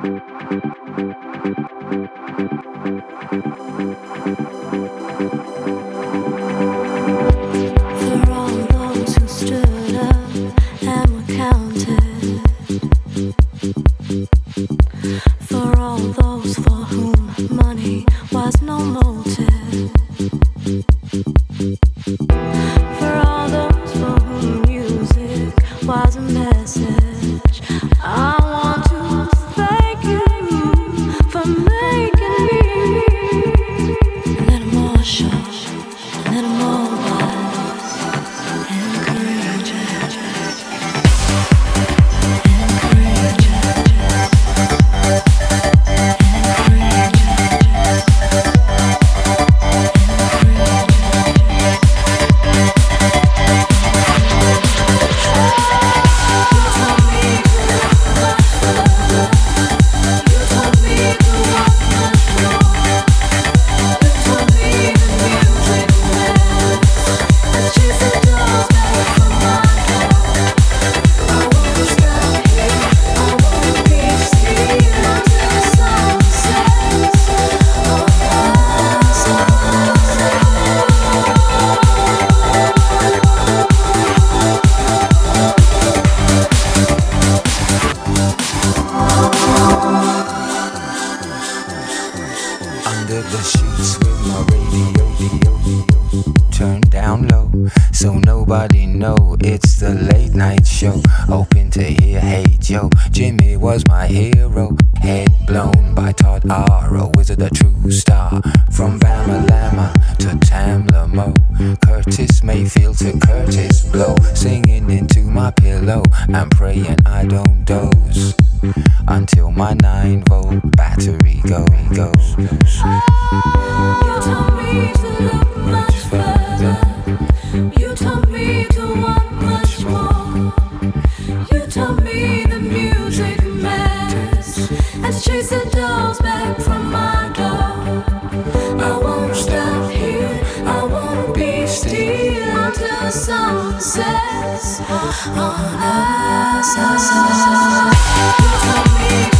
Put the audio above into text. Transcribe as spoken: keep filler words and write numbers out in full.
Until my nine volt battery go, goes. You told me to look much further. You told me to want much more. You told me the music matters, and to chase the dogs back from my door. I won't stop here, I won't be still until the sun sets on us. You told me